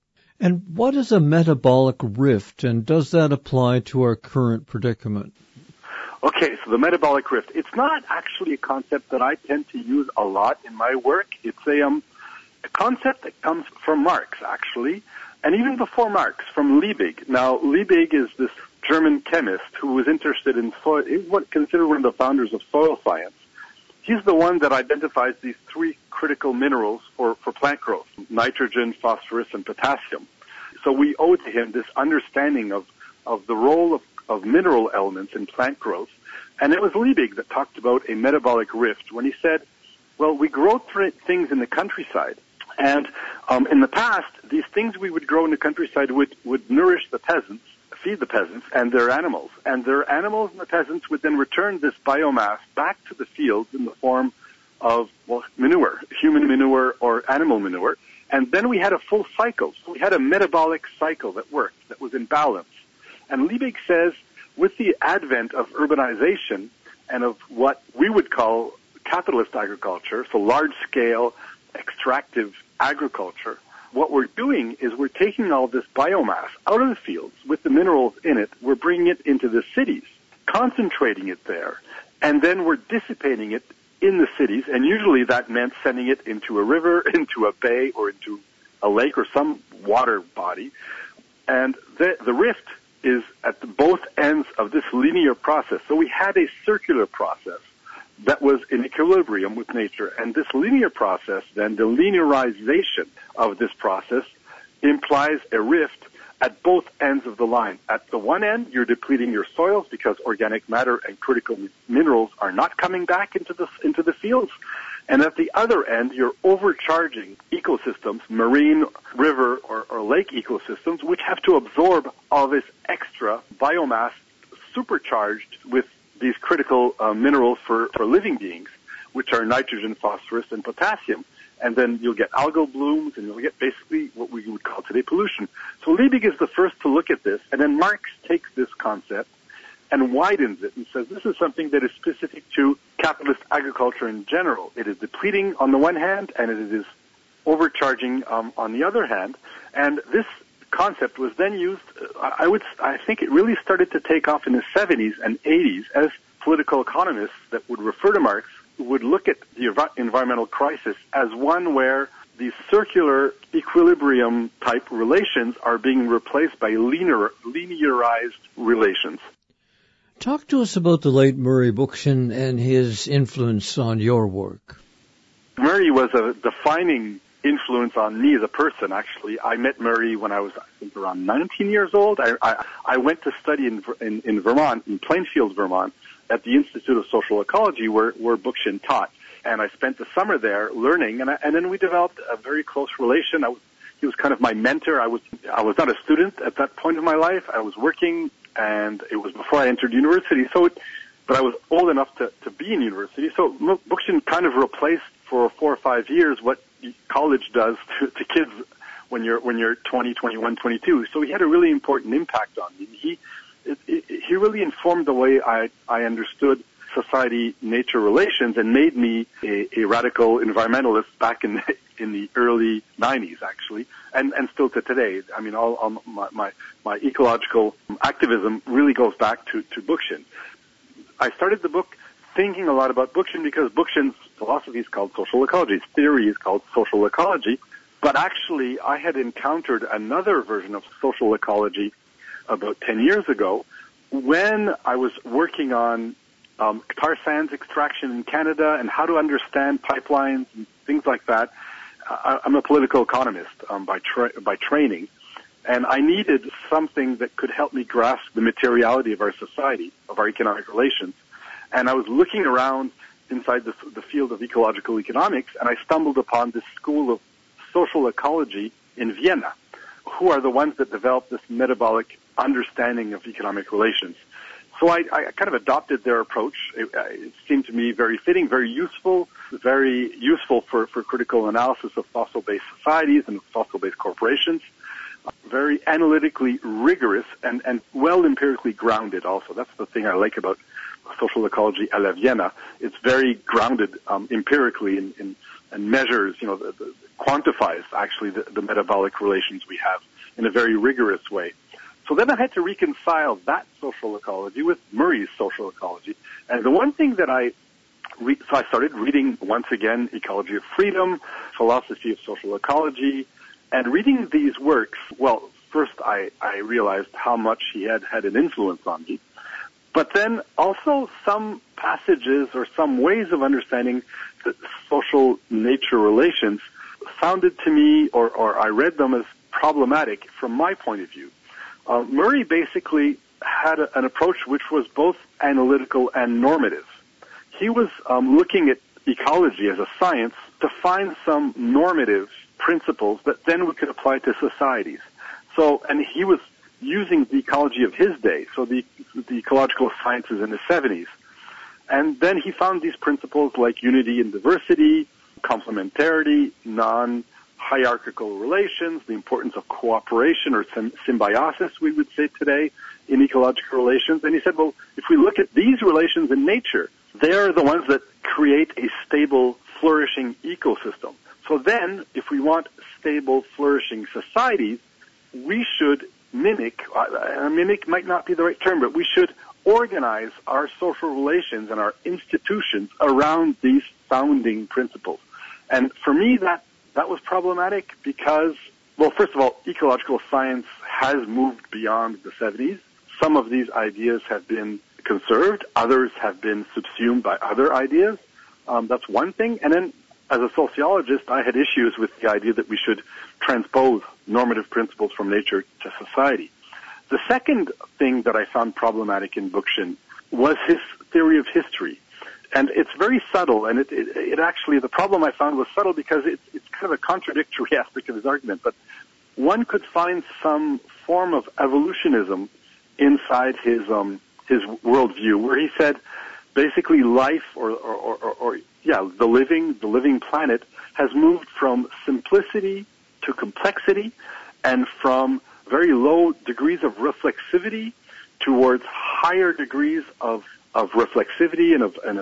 And what is a metabolic rift, and does that apply to our current predicament? Okay, so the metabolic rift, it's not actually a concept that I tend to use a lot in my work. It's a concept that comes from Marx, actually, and even before Marx, from Liebig. Now, Liebig is this German chemist who was interested in soil. He's considered one of the founders of soil science. He's the one that identifies these three critical minerals for plant growth: nitrogen, phosphorus, and potassium. So we owe to him this understanding of the role of mineral elements in plant growth. And it was Liebig that talked about a metabolic rift when he said, well, we grow things in the countryside. And in the past, these things we would grow in the countryside would nourish the peasants, feed the peasants and their animals. And their animals and the peasants would then return this biomass back to the fields in the form of, manure, human manure or animal manure. And then we had a full cycle. So we had a metabolic cycle that worked, that was in balance. And Liebig says, with the advent of urbanization and of what we would call capitalist agriculture, so large-scale extractive agriculture, what we're doing is we're taking all this biomass out of the fields with the minerals in it, we're bringing it into the cities, concentrating it there, and then we're dissipating it in the cities, and usually that meant sending it into a river, into a bay, or into a lake or some water body. And the rift is at both ends of this linear process. So we had a circular process that was in equilibrium with nature. And this linear process, then, the linearization of this process implies a rift at both ends of the line. At the one end, you're depleting your soils because organic matter and critical minerals are not coming back into the fields. And at the other end, you're overcharging ecosystems, marine, river, or lake ecosystems, which have to absorb all this extra biomass supercharged with these critical minerals for living beings, which are nitrogen, phosphorus, and potassium. And then you'll get algal blooms, and you'll get basically what we would call today pollution. So Liebig is the first to look at this, and then Marx takes this concept and widens it and says this is something that is specific to capitalist agriculture in general. It is depleting on the one hand, and it is overcharging on the other hand. And this concept was then used, I think it really started to take off in the 70s and 80s as political economists that would refer to Marx would look at the environmental crisis as one where these circular equilibrium type relations are being replaced by linearized relations. Talk to us about the late Murray Bookchin and his influence on your work. Murray was a defining influence on me as a person, actually. I met Murray when I was, I think, around 19 years old. I went to study in Vermont, in Plainfield, Vermont, at the Institute of Social Ecology where Bookchin taught. And I spent the summer there learning, and then we developed a very close relation. He was kind of my mentor. I was not a student at that point in my life. I was working, and it was before I entered university. But I was old enough to be in university. So Bookchin kind of replaced for 4 or 5 years what college does to kids when you're 20, 21, 22. So he had a really important impact on me. He really informed the way I understood society-nature relations and made me a radical environmentalist back in the early 90s, actually, and still to today. I mean, all my ecological activism really goes back to Bookchin. I started the book thinking a lot about Bookchin because Bookchin's philosophy is called social ecology. His theory is called social ecology. But actually, I had encountered another version of social ecology about 10 years ago when I was working on tar sands extraction in Canada and how to understand pipelines and things like that. I'm a political economist by training, and I needed something that could help me grasp the materiality of our society, of our economic relations. And I was looking around inside the field of ecological economics, and I stumbled upon this school of social ecology in Vienna, who are the ones that developed this metabolic understanding of economic relations. So I kind of adopted their approach. It seemed to me very fitting, very useful for critical analysis of fossil-based societies and fossil-based corporations. Very analytically rigorous and well empirically grounded also. That's the thing I like about social ecology à la Vienna. It's very grounded empirically and measures, quantifies actually the metabolic relations we have in a very rigorous way. So then I had to reconcile that social ecology with Murray's social ecology. And the one thing that so I started reading once again Ecology of Freedom, Philosophy of Social Ecology, and reading these works, well, first I realized how much he had an influence on me. But then also some passages or some ways of understanding the social nature relations sounded to me, or I read them as problematic from my point of view. Murray basically had an approach which was both analytical and normative. He was looking at ecology as a science to find some normative principles that then we could apply to societies. And he was using the ecology of his day, so the ecological sciences in the 70s. And then he found these principles like unity and diversity, complementarity, non-hierarchical relations, the importance of cooperation or symbiosis, we would say today, in ecological relations. And he said, well, if we look at these relations in nature, they're the ones that create a stable, flourishing ecosystem. So then, if we want stable, flourishing societies, we should mimic might not be the right term, but we should organize our social relations and our institutions around these founding principles. And for me, that was problematic because, well, first of all, ecological science has moved beyond the 70s. Some of these ideas have been conserved. Others have been subsumed by other ideas. That's one thing. And then, as a sociologist, I had issues with the idea that we should transpose normative principles from nature to society. The second thing that I found problematic in Bookchin was his theory of history. And it's very subtle, and it actually, the problem I found was subtle because it's kind of a contradictory aspect of his argument. But one could find some form of evolutionism inside his worldview, where he said basically life the living planet has moved from simplicity to complexity, and from very low degrees of reflexivity towards higher degrees of reflexivity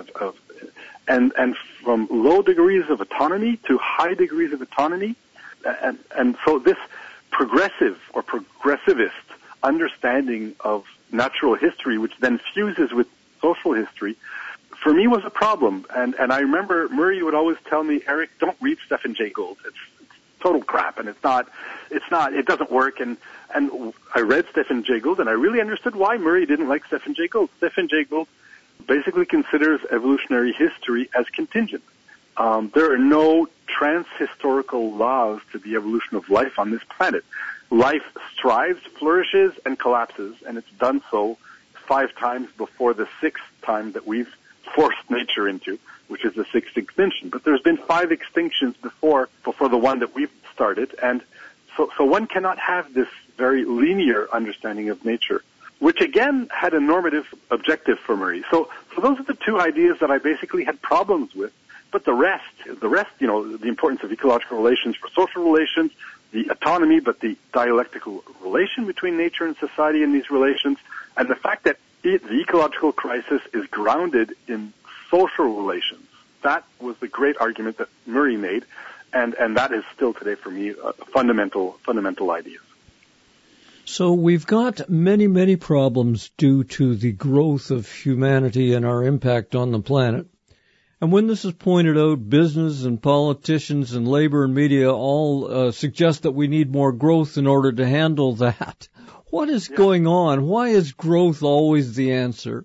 and from low degrees of autonomy to high degrees of autonomy. And so this progressive or progressivist understanding of natural history, which then fuses with social history, for me was a problem. And I remember Murray would always tell me, Eric, don't read Stephen Jay Gould. It's total crap, and it doesn't work. And I read Stephen Jay Gould, and I really understood why Murray didn't like Stephen Jay Gould. Stephen Jay Gould basically considers evolutionary history as contingent. There are no trans-historical laws to the evolution of life on this planet. Life strives, flourishes, and collapses, and it's done so 5 times before the 6th time that we've forced nature into, which is the 6th extinction. But there's been 5 extinctions before the one that we've started, and so one cannot have this very linear understanding of nature, which again had a normative objective for Murray. So those are the 2 ideas that I basically had problems with. But the rest, the importance of ecological relations for social relations, the autonomy, but the dialectical relation between nature and society in these relations, and the fact that the ecological crisis is grounded in social relations. That was the great argument that Murray made, and that is still today for me fundamental ideas. So we've got many, many problems due to the growth of humanity and our impact on the planet. And when this is pointed out, business and politicians and labor and media all suggest that we need more growth in order to handle that. What is going on? Why is growth always the answer?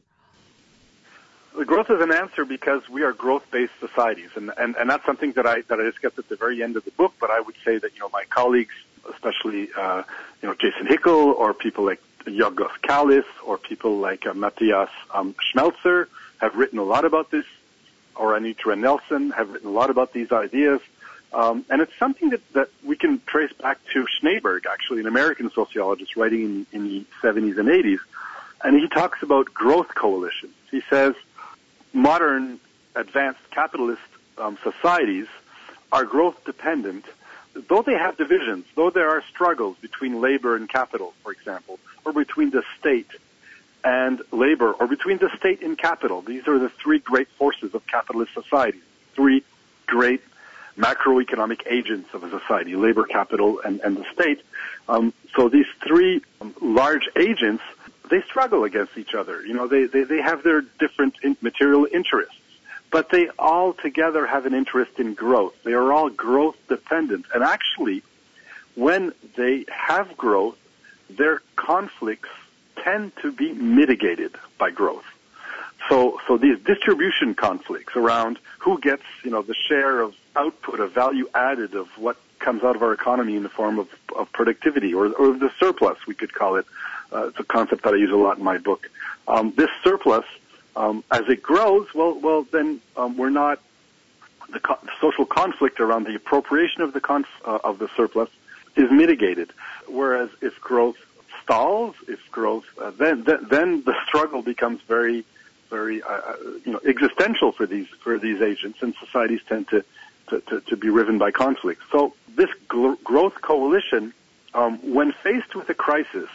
The growth is an answer because we are growth-based societies, and that's something that I discussed at the very end of the book. But I would say that my colleagues, especially Jason Hickel, or people like Yorgos Kallis, or people like Matthias Schmelzer, have written a lot about this, or Anitra Nelson have written a lot about these ideas. And it's something that we can trace back to Schneeberg, actually, an American sociologist writing in the 70s and 80s. And he talks about growth coalitions. He says modern advanced capitalist societies are growth dependent, though they have divisions, though there are struggles between labor and capital, for example, or between the state and labor, or between the state and capital. These are the 3 great forces of capitalist society, 3 great macroeconomic agents of a society, labor, capital, and the state. So these 3 large agents, they struggle against each other. They have their different material interests, but they all together have an interest in growth. They are all growth dependent. And actually, when they have growth, their conflicts tend to be mitigated by growth. So these distribution conflicts around who gets, the share of output, of value added of what comes out of our economy in the form of productivity, or the surplus, we could call it. It's a concept that I use a lot in my book. This surplus, as it grows, then we're not, the social conflict around the appropriation of the surplus is mitigated. Whereas if growth stalls, then the struggle becomes very, very, existential for these agents, and societies tend to be riven by conflict. So this growth coalition, when faced with a crisis,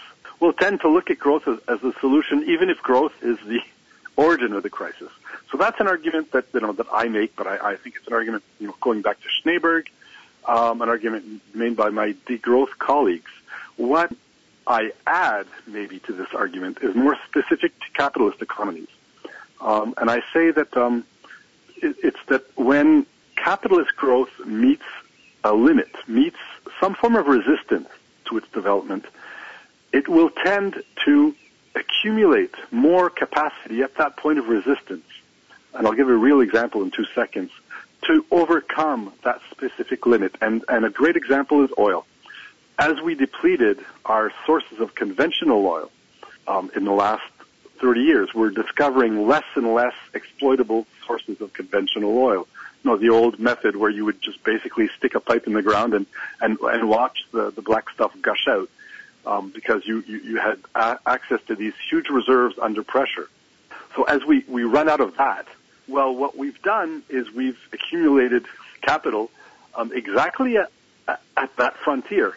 will tend to look at growth as a solution, even if growth is the origin of the crisis. So that's an argument that I make, but I think it's an argument going back to Schneeberg, an argument made by my degrowth colleagues. What I add maybe to this argument is more specific to capitalist economies, and I say that it's that when capitalist growth meets a limit, meets some form of resistance to its development, it will tend to accumulate more capacity at that point of resistance. And I'll give a real example in 2 seconds to overcome that specific limit. And a great example is oil. As we depleted our sources of conventional oil in the last 30 years, we're discovering less and less exploitable sources of conventional oil. The old method where you would just basically stick a pipe in the ground and watch the black stuff gush out because you had access to these huge reserves under pressure. So as we run out of that, well, what we've done is we've accumulated capital exactly at that frontier,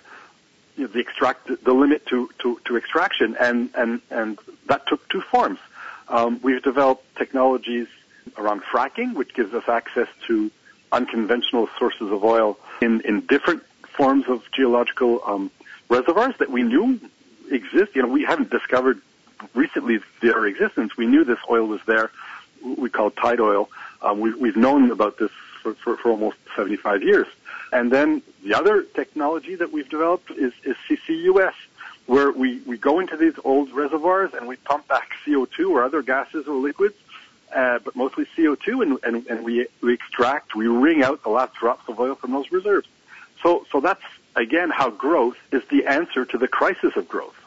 the limit to extraction, and that took two forms. We've developed technologies around fracking, which gives us access to unconventional sources of oil in different forms of geological reservoirs that we knew exist. We haven't discovered recently their existence. We knew this oil was there. We call it tide oil. We've known about this for almost 75 years. And then the other technology that we've developed is CCUS, where we go into these old reservoirs and we pump back CO2 or other gases or liquids, but mostly CO2, and we extract, we wring out the last drops of oil from those reserves. So that's, again, how growth is the answer to the crisis of growth.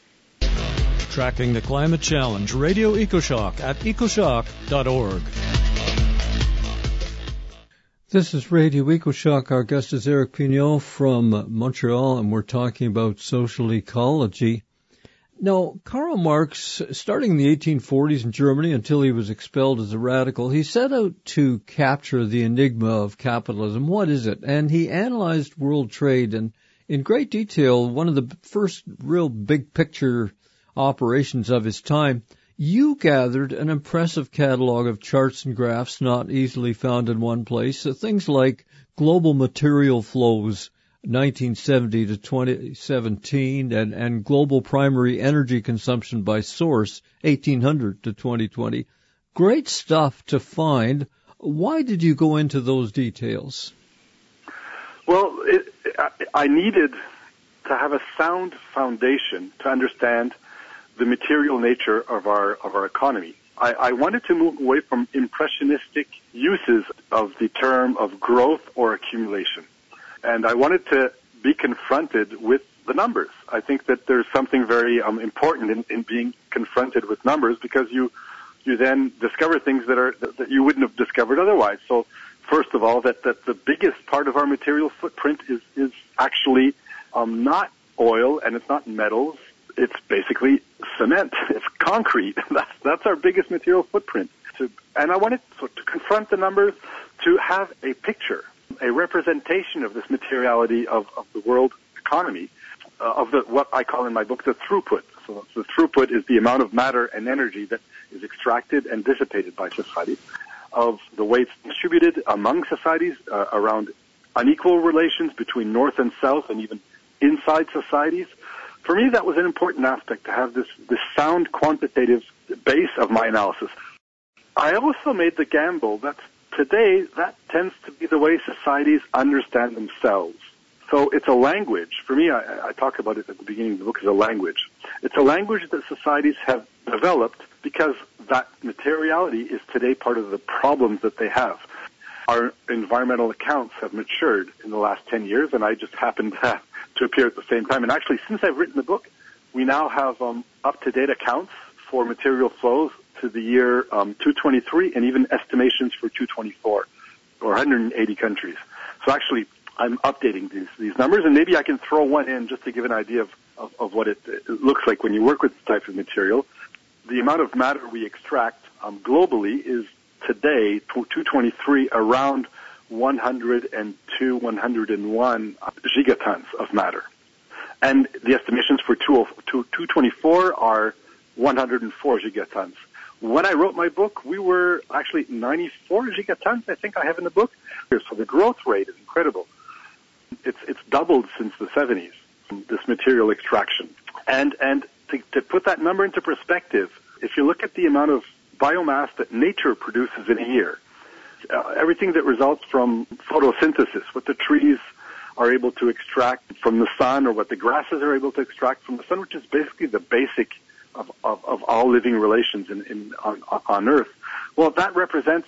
Tracking the Climate Challenge, Radio EcoShock at ecoshock.org. This is Radio EcoShock. Our guest is Eric Pineau from Montreal, and we're talking about social ecology. Now, Karl Marx, starting in the 1840s in Germany until he was expelled as a radical, he set out to capture the enigma of capitalism. What is it? And he analyzed world trade, and in great detail, one of the first real big picture operations of his time. You gathered an impressive catalog of charts and graphs not easily found in one place. Things like global material flows, 1970 to 2017, and global primary energy consumption by source, 1800 to 2020. Great stuff to find. Why did you go into those details? Well, I needed to have a sound foundation to understand the material nature of our economy. I wanted to move away from impressionistic uses of the term of growth or accumulation. And I wanted to be confronted with the numbers. I think that there's something very important in being confronted with numbers, because you then discover things that you wouldn't have discovered otherwise. So first of all, that the biggest part of our material footprint is actually not oil, and it's not metals. It's basically cement. It's concrete. That's our biggest material footprint. And I wanted to confront the numbers, to have a picture, a representation of this materiality of the world economy, of what I call in my book the throughput. So the throughput is the amount of matter and energy that is extracted and dissipated by society, of the way it's distributed among societies, around unequal relations between north and south, and even inside societies. For me, that was an important aspect, to have this sound quantitative base of my analysis. I also made the gamble that today that tends to be the way societies understand themselves. So it's a language. For me, I talk about it at the beginning of the book as a language. It's a language that societies have developed because that materiality is today part of the problems that they have. Our environmental accounts have matured in the last 10 years, and I just happened to appear at the same time. And actually, since I've written the book, we now have up-to-date accounts for material flows to the year 223, and even estimations for 224, or 180 countries. So actually, I'm updating these numbers, and maybe I can throw one in just to give an idea of what it looks like when you work with this type of material. The amount of matter we extract globally is today, 223, around 102, 101 gigatons of matter. And the estimations for 224 are 104 gigatons. When I wrote my book, we were actually 94 gigatons, I think I have in the book. So the growth rate is incredible. It's doubled since the 70s, this material extraction. And to put that number into perspective, if you look at the amount of biomass that nature produces in a year, everything that results from photosynthesis, what the trees are able to extract from the sun or what the grasses are able to extract from the sun, which is basically the basic of all living relations on Earth. Well, that represents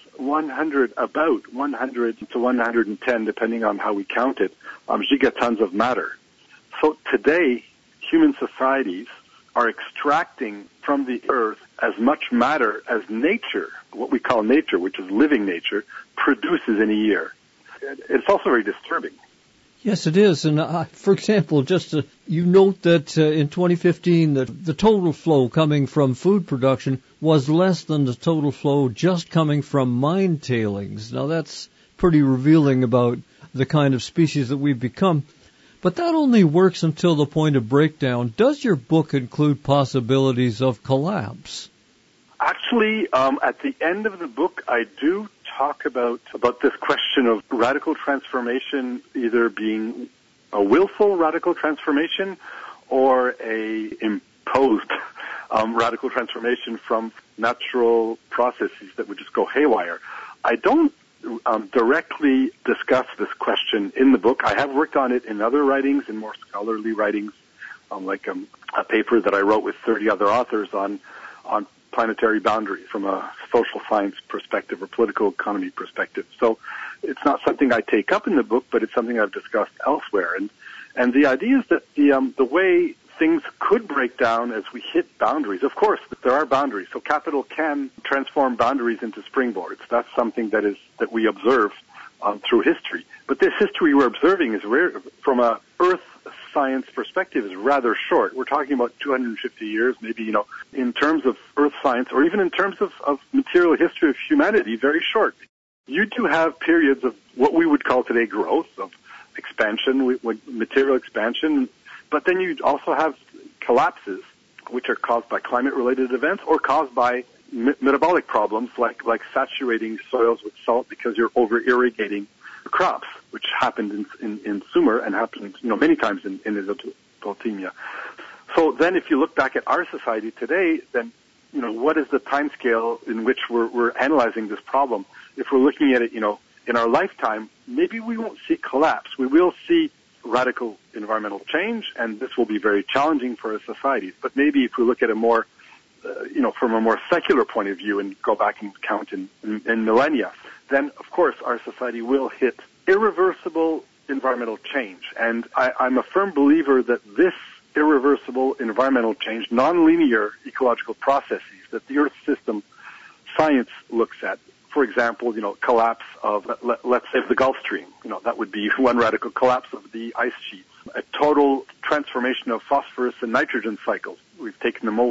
about 100 to 110, depending on how we count it, gigatons of matter. So today, human societies are extracting from the Earth as much matter as nature, what we call nature, which is living nature, produces in a year. It's also very disturbing. Yes, it is. And for example, you note that in 2015, the total flow coming from food production was less than the total flow just coming from mine tailings. Now, that's pretty revealing about the kind of species that we've become. But that only works until the point of breakdown. Does your book include possibilities of collapse? Actually, at the end of the book, I do talk about this question of radical transformation either being a willful radical transformation or a imposed radical transformation from natural processes that would just go haywire. I don't directly discuss this question in the book. I have worked on it in other writings, in more scholarly writings, like a paper that I wrote with 30 other authors on planetary boundaries from a social science perspective or political economy perspective. So it's not something I take up in the book, but it's something I've discussed elsewhere. And the idea is that the way things could break down as we hit boundaries, of course, there are boundaries. So capital can transform boundaries into springboards. That's something that we observe through history. But this history we're observing is from a Earth science perspective is rather short. We're talking about 250 years, maybe, in terms of Earth science, or even in terms of material history of humanity, very short. You do have periods of what we would call today growth, of expansion, material expansion, but then you also have collapses, which are caused by climate-related events or caused by metabolic problems like saturating soils with salt because you're over-irrigating crops, which happened in Sumer and happened, many times in Mesopotamia. So then if you look back at our society today, then, what is the time scale in which we're analyzing this problem? If we're looking at it, in our lifetime, maybe we won't see collapse. We will see radical environmental change, and this will be very challenging for our societies. But maybe if we look at a more, from a more secular point of view and go back and count in millennia, then, of course, our society will hit irreversible environmental change. And I'm a firm believer that this irreversible environmental change, nonlinear ecological processes that the Earth system science looks at, for example, collapse of, let's say, the Gulf Stream. That would be one radical collapse of the ice sheets. A total transformation of phosphorus and nitrogen cycles. We've taken them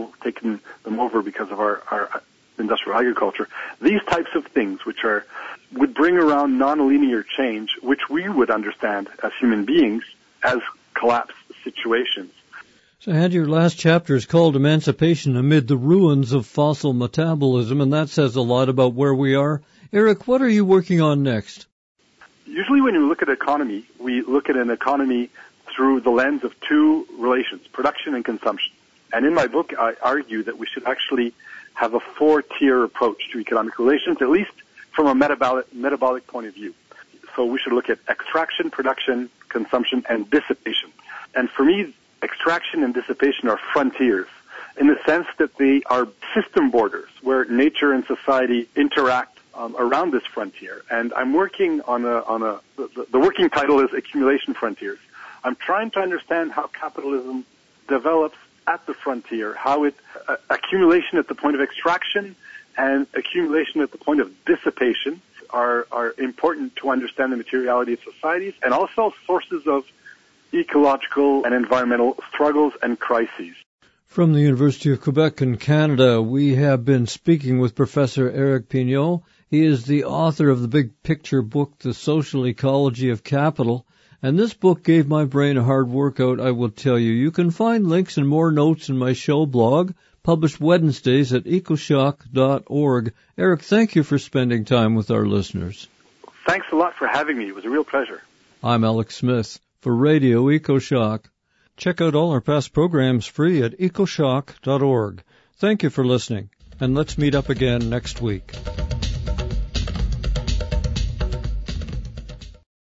over because of our industrial agriculture. These types of things, which would bring around nonlinear change, which we would understand as human beings as collapse situations. So, Andy, your last chapter is called Emancipation Amid the Ruins of Fossil Metabolism, and that says a lot about where we are. Eric, what are you working on next? Usually when you look at economy, we look at an economy through the lens of two relations, production and consumption. And in my book, I argue that we should actually have a four-tier approach to economic relations, at least from a metabolic point of view. So we should look at extraction, production, consumption, and dissipation. And for me, extraction and dissipation are frontiers in the sense that they are system borders where nature and society interact around this frontier. And I'm working on the working title is Accumulation Frontiers. I'm trying to understand how capitalism develops at the frontier, how it accumulation at the point of extraction and accumulation at the point of dissipation are important to understand the materiality of societies, and also sources of ecological and environmental struggles and crises. From the University of Quebec in Canada, we have been speaking with Professor Eric Pineau. He is the author of the big picture book, The Social Ecology of Capital, And this book gave my brain a hard workout, I will tell you. You can find links and more notes in my show blog, published Wednesdays at ecoshock.org. Eric, thank you for spending time with our listeners. Thanks a lot for having me. It was a real pleasure. I'm Alex Smith for Radio EcoShock. Check out all our past programs free at ecoshock.org. Thank you for listening, and let's meet up again next week.